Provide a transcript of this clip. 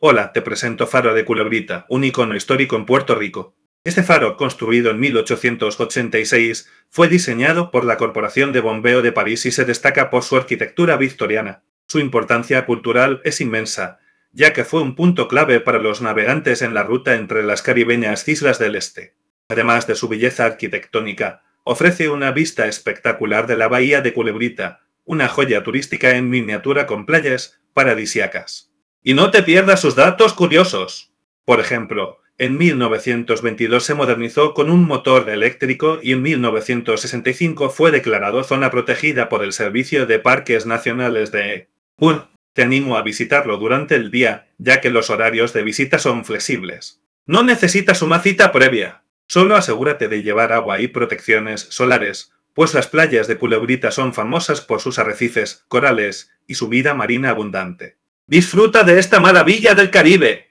Hola, te presento Faro de Culebrita, un icono histórico en Puerto Rico. Este faro, construido en 1886, fue diseñado por la Corporación de Bombeo de París y se destaca por su arquitectura victoriana. Su importancia cultural es inmensa, ya que fue un punto clave para los navegantes en la ruta entre las caribeñas islas del este. Además de su belleza arquitectónica, ofrece una vista espectacular de la bahía de Culebrita, una joya turística en miniatura con playas paradisíacas. Y no te pierdas sus datos curiosos. Por ejemplo, en 1922 se modernizó con un motor eléctrico y en 1965 fue declarado zona protegida por el Servicio de Parques Nacionales de UR. Te animo a visitarlo durante el día, ya que los horarios de visita son flexibles. No necesitas una cita previa. Solo asegúrate de llevar agua y protecciones solares, pues las playas de Culebrita son famosas por sus arrecifes, corales y su vida marina abundante. Disfruta de esta maravilla del Caribe.